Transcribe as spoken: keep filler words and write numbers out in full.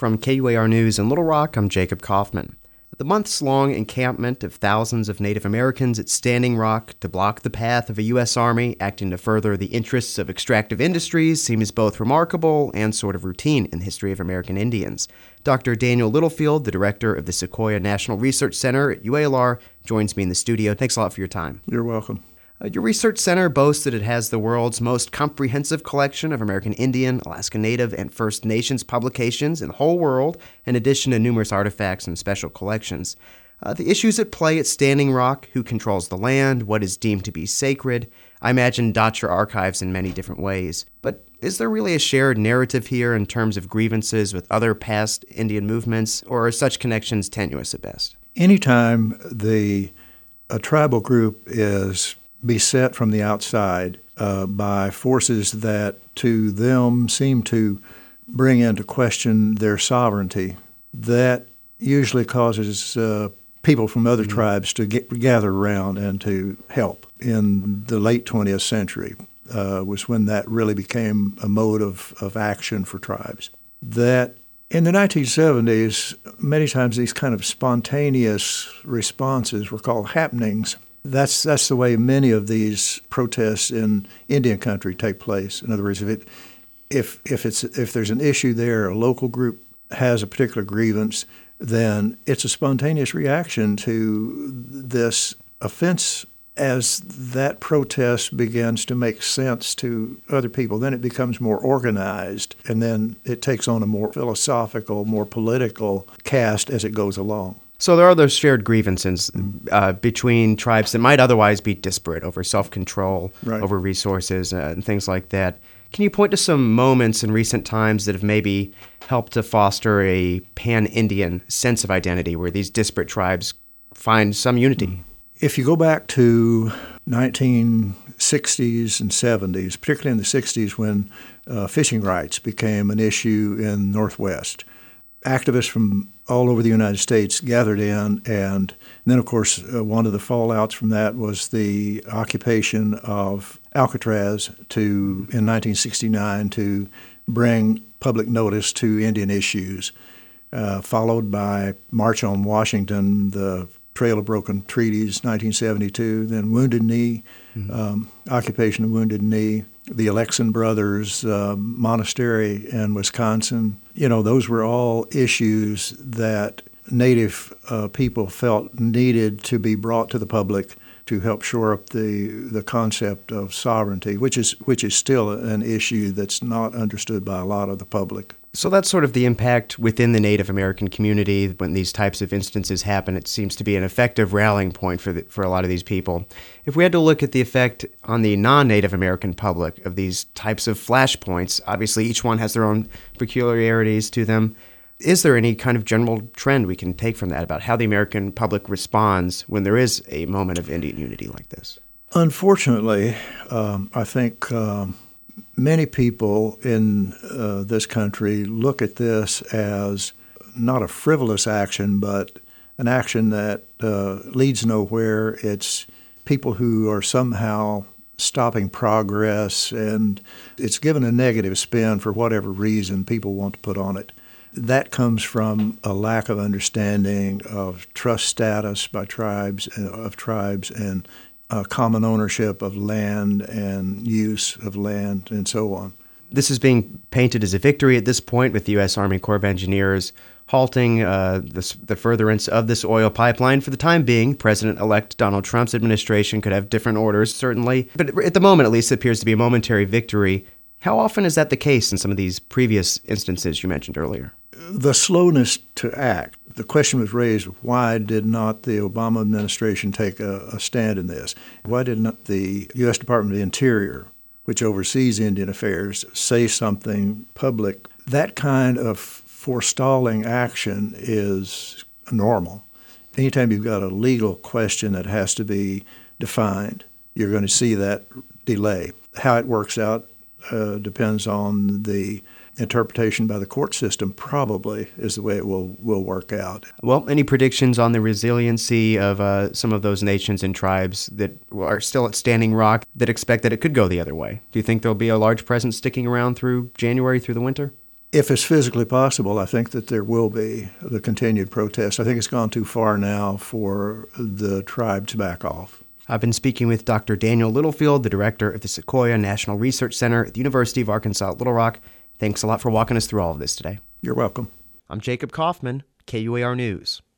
From K U A R News in Little Rock, I'm Jacob Kaufman. The months-long encampment of thousands of Native Americans at Standing Rock to block the path of a U S Army acting to further the interests of extractive industries seems both remarkable and sort of routine in the history of American Indians. Doctor Daniel Littlefield, the director of the Sequoia National Research Center at U A L R, joins me in the studio. Thanks a lot for your time. You're welcome. Uh, your research center boasts that it has the world's most comprehensive collection of American Indian, Alaska Native, and First Nations publications in the whole world, in addition to numerous artifacts and special collections. Uh, the issues at play at Standing Rock, who controls the land, what is deemed to be sacred, I imagine dot your archives in many different ways. But is there really a shared narrative here in terms of grievances with other past Indian movements, or are such connections tenuous at best? Anytime the a tribal group is beset from the outside uh, by forces that to them seem to bring into question their sovereignty, that usually causes uh, people from other mm-hmm. tribes to get, gather around and to help. In the late twentieth century uh, was when that really became a mode of, of action for tribes. That in the nineteen seventies, many times these kind of spontaneous responses were called happenings. That's that's the way many of these protests in Indian country take place. In other words, if it if if it's if there's an issue there, a local group has a particular grievance, then it's a spontaneous reaction to this offense. As that protest begins to make sense to other people, then it becomes more organized, and then it takes on a more philosophical, more political cast as it goes along. So there are those shared grievances uh, between tribes that might otherwise be disparate over self-control, right. over resources, uh, and things like that. Can you point to some moments in recent times that have maybe helped to foster a pan-Indian sense of identity where these disparate tribes find some unity? If you go back to nineteen sixties and seventies, particularly in the sixties when uh, fishing rights became an issue in the Northwest, activists from all over the United States gathered in, and then, of course, uh, one of the fallouts from that was the occupation of Alcatraz to in nineteen sixty-nine to bring public notice to Indian issues, uh, followed by March on Washington, the Trail of Broken Treaties, nineteen seventy-two, then Wounded Knee, mm-hmm. um, occupation of Wounded Knee, the Alexan Brothers uh, Monastery in Wisconsin. You know, those were all issues that Native uh, people felt needed to be brought to the public to help shore up the the concept of sovereignty, which is which is still an issue that's not understood by a lot of the public. So that's sort of the impact within the Native American community when these types of instances happen. It seems to be an effective rallying point for the, for a lot of these people. If we had to look at the effect on the non-Native American public of these types of flashpoints, obviously each one has their own peculiarities to them. Is there any kind of general trend we can take from that about how the American public responds when there is a moment of Indian unity like this? Unfortunately, um, I think um, many people in uh, this country look at this as not a frivolous action, but an action that uh, leads nowhere. It's people who are somehow stopping progress, and it's given a negative spin for whatever reason people want to put on it. That comes from a lack of understanding of trust status by tribes, of tribes, and uh, common ownership of land and use of land, and so on. This is being painted as a victory at this point, with the U S Army Corps of Engineers halting uh, this, the furtherance of this oil pipeline. For the time being, President-elect Donald Trump's administration could have different orders, certainly. But at the moment, at least, it appears to be a momentary victory. How often is that the case in some of these previous instances you mentioned earlier? The slowness to act. The question was raised, why did not the Obama administration take a, a stand in this? Why did not the U S Department of the Interior, which oversees Indian affairs, say something public? That kind of forestalling action is normal. Anytime you've got a legal question that has to be defined, you're going to see that delay. How it works out uh, depends on the interpretation by the court system, probably is the way it will, will work out. Well, any predictions on the resiliency of uh, some of those nations and tribes that are still at Standing Rock that expect that it could go the other way? Do you think there'll be a large presence sticking around through January, through the winter? if it's physically possible, I think that there will be the continued protest. I think it's gone too far now for the tribe to back off. I've been speaking with Doctor Daniel Littlefield, the director of the Sequoia National Research Center at the University of Arkansas at Little Rock. Thanks a lot for walking us through all of this today. You're welcome. I'm Jacob Kaufman, K U A R News.